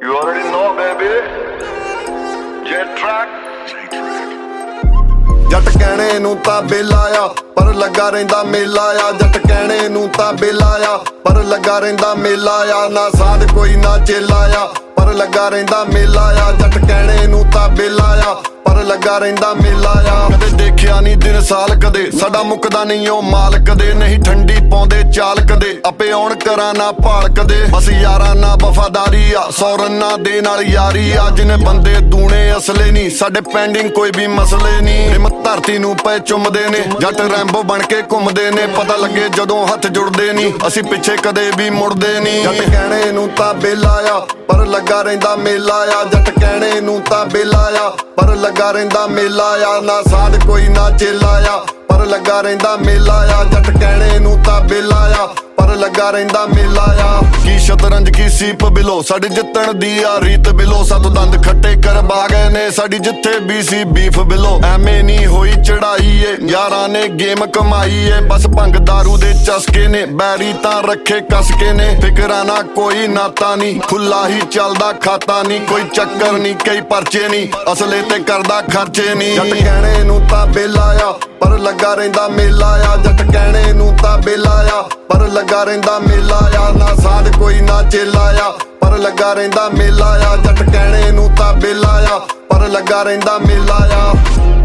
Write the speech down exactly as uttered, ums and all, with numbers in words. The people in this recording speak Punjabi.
You already know, baby. Jet track. ਜੱਟ ਕਹਿਣੇ ਨੂੰ ਤਾਂ ਬੇਲਾ ਆ ਪਰ ਲੱਗਾ ਰਹਿੰਦਾ ਮੇਲਾ ਆ। ਜੱਟ ਕਹਿਣੇ ਨੂੰ ਤਾਂ ਬੇਲਾ ਆ ਪਰ ਲੱਗਾ ਰਹਿੰਦਾ ਮੇਲਾ ਆ। ਨਾ ਸਾਧ ਕੋਈ ਨਾ ਚੇਲਾ ਆ ਪਰ ਲੱਗਾ ਰਹਿੰਦਾ ਮੇਲਾ ਆ। ਜੱਟ ਕਹਿਣੇ ਨੂੰ ਤਾਂ ਬੇਲਾ ਆ ਪਰ ਲੱਗਾ ਰਹਿੰਦਾ ਮੇਲਾ ਆ। ਕਦੇ ਦੇਖਿਆ ਨਹੀਂ ਦਿਨ ਸਾਲ ਕਦੇ ਸਾਡਾ ਮੁੱਕਦਾ ਨਹੀਂ ਉਹ ਮਾਲ ਕਦੇ। ਨਹੀਂ ਠੰਡੀ ਪਾਉਂਦੇ ਚਾਲ ਕਦੇ ਆਪੇ ਆਉਣ ਕਰਾਂ ਨਾ ਭਾਲ ਕਦੇ। ਬਸ ਯਾਰਾਂ ਨਾਲ ਵਫਾਦਾਰੀ ਆ ਸੌ ਰੰਨਾਂ ਦੇ ਨਾਲ ਯਾਰੀ ਆ। ਜਿਹਨੇ ਬੰਦੇ ਦੂਣੇ ਅਸਲੇ ਨਹੀਂ ਸਾਡੇ ਪੈਂਡਿੰਗ ਕੋਈ ਵੀ ਮਸਲੇ ਨਹੀਂ। ਹਿੰਮਤ ਧਰਤੀ ਨੂੰ ਪਏ ਚੁੰਮਦੇ ਨੇ ਜੱਟ ਰੈਂਬੋ ਬਣ ਕੇ ਘੁੰਮਦੇ ਨੇ। ਪਤਾ ਲੱਗੇ ਜਦੋਂ ਹੱਥ ਜੁੜਦੇ ਨਹੀਂ ਅਸੀਂ ਪਿੱਛੇ ਕਦੇ ਵੀ ਮੁੜਦੇ ਨਹੀਂ। ਜੱਟ ਕਹਿਣੇ ਨੂੰ ਤਾਂ ਬੇਲਾ ਆ ਪਰ ਲੱਗਾ ਰਹਿੰਦਾ ਮੇਲਾ ਆ। ਜੱਟ ਕਹਿਣੇ ਨੂੰ ਤਾਂ ਬੇਲਾ ਆ ਪਰ ਲੱਗਾ ਰਹਿੰਦਾ ਮੇਲਾ ਆ। ਨਾ ਸਾਧ ਕੋਈ ਨਾ ਚੇਲਾ ਆ ਪਰ ਲੱਗਾ ਰਹਿੰਦਾ ਮੇਲਾ ਆ। ਜੱਟ ਕਹਿਣੇ ਨੂੰ ਤਾਂ ਬੇਲਾ ਆ ਪਰ ਲੱਗਾ ਰਹਿੰਦਾ ਮੇਲਾ ਆ। ਕੀ ਸ਼ਤਰੰਜ ਕੀ ਸੀਪ ਬਿਲੋ ਸਾਡੀ ਜਿੱਤਣ ਦੀ ਆ ਰੀਤ ਬਿਲੋ। ਸੱਤ ਦੰਦ ਖੱਟੇ ਕਰਵਾ ਗਏ ਨੇ ਸਾਡੀ ਜਿੱਥੇ ਵੀ ਸੀ ਬੀਫ ਬਿਲੋ। ਐਵੇਂ ਨਹੀਂ ਹੋਈ ਚੜਾਈ ਏ ਯਾਰਾਂ ਨੇ ਗੇਮ ਕਮਾਈ ਏ। ਬਸ ਭੰਗ ਦਾਰੂ ਦੇ ਚਸਕੇ ਨੇ ਬੈਰੀ ਤਾਂ ਰੱਖੇ ਕਸਕੇ ਨੇ। ਫਿਕਰਾਂ ਨਾ ਕੋਈ ਨਾਤਾ ਨਹੀਂ ਖੁੱਲਾ ਹੀ ਚੱਲਦਾ ਖਾਤਾ ਨਹੀਂ। ਕੋਈ ਚੱਕਰ ਨਹੀਂ ਕਈ ਪਰਚੇ ਨਹੀਂ ਅਸਲੇ ਤੇ ਕਰਦਾ ਖਰਚੇ ਨਹੀਂ। ਜੱਟ ਕਹਿਣੇ ਨੂੰ ਤਾਂ ਬੇਲਾ ਆ ਪਰ ਲੱਗਾ ਰਹਿੰਦਾ ਮੇਲਾ ਆ। ਜੱਟ ਕਹਿਣੇ ਨੂੰ ਤਾਂ ਬੇਲਾ ਆ ਪਰ ਲੱਗਾ ਰਹਿੰਦਾ ਮੇਲਾ ਆ। ਨਾ ਸਾਧ ਕੋਈ ਨਾ ਚੇਲਾ ਆ ਪਰ ਲੱਗਾ ਰਹਿੰਦਾ ਮੇਲਾ ਆ। ਜੱਟ ਕਹਿਣੇ ਨੂੰ ਤਾਂ ਬੇਲਾ ਆ ਪਰ ਲੱਗਾ ਰਹਿੰਦਾ ਮੇਲਾ ਆ।